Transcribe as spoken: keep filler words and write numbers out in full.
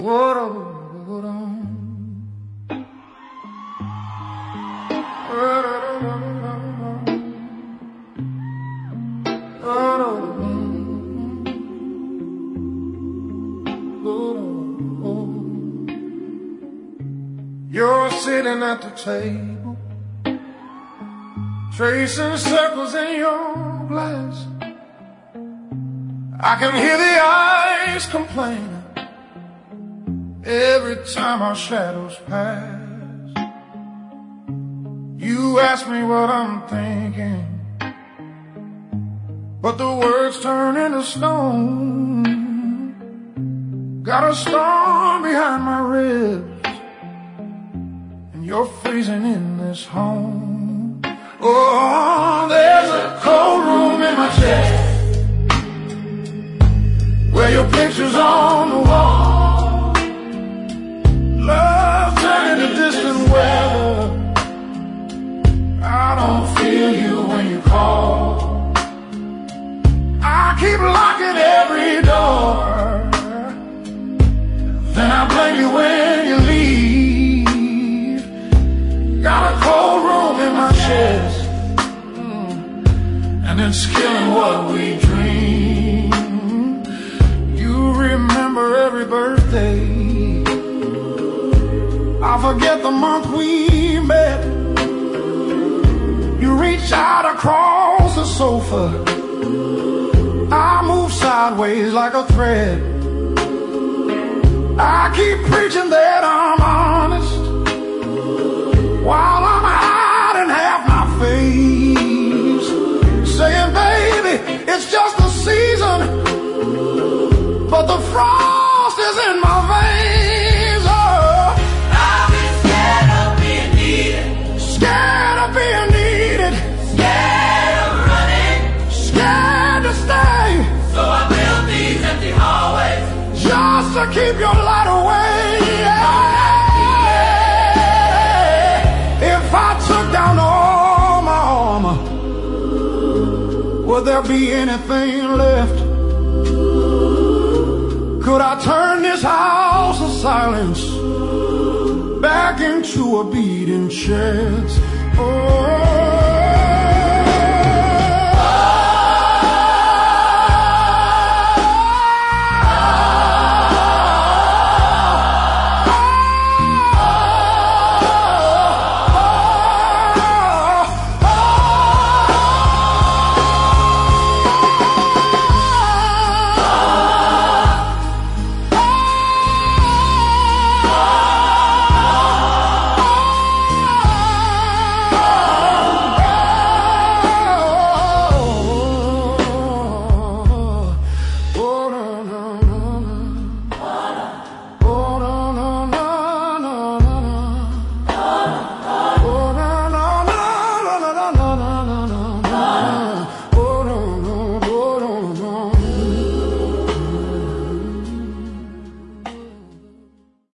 You're sitting at the table, tracing circles in your glass. I can hear the eyes complaining every time our shadows pass. You ask me what I'm thinking, but the words turn into stone. Got a storm behind my ribs, and you're freezing in this home. Oh, there's a cold room in my chest, where your picture's on the wall. Love turning to distant weather. I don't feel you when you call. I keep locking every door, then I blame you when you leave. Got a cold room in my chest, and it's killing what we dream. You remember every birthday, I forget the month we met. You reach out across the sofa, I move sideways like a thread. I keep preaching that I'm honest, while I'm hiding half my face, saying, baby, it's just a season, but the frost is in my veins. Oh, I've been scared of being needed, scared of being needed, scared of running, scared to stay, so I build these empty hallways just to keep your light away. If I took down all my armor, would there be anything left? Could I turn this house of silence back into a beating chest? Oh,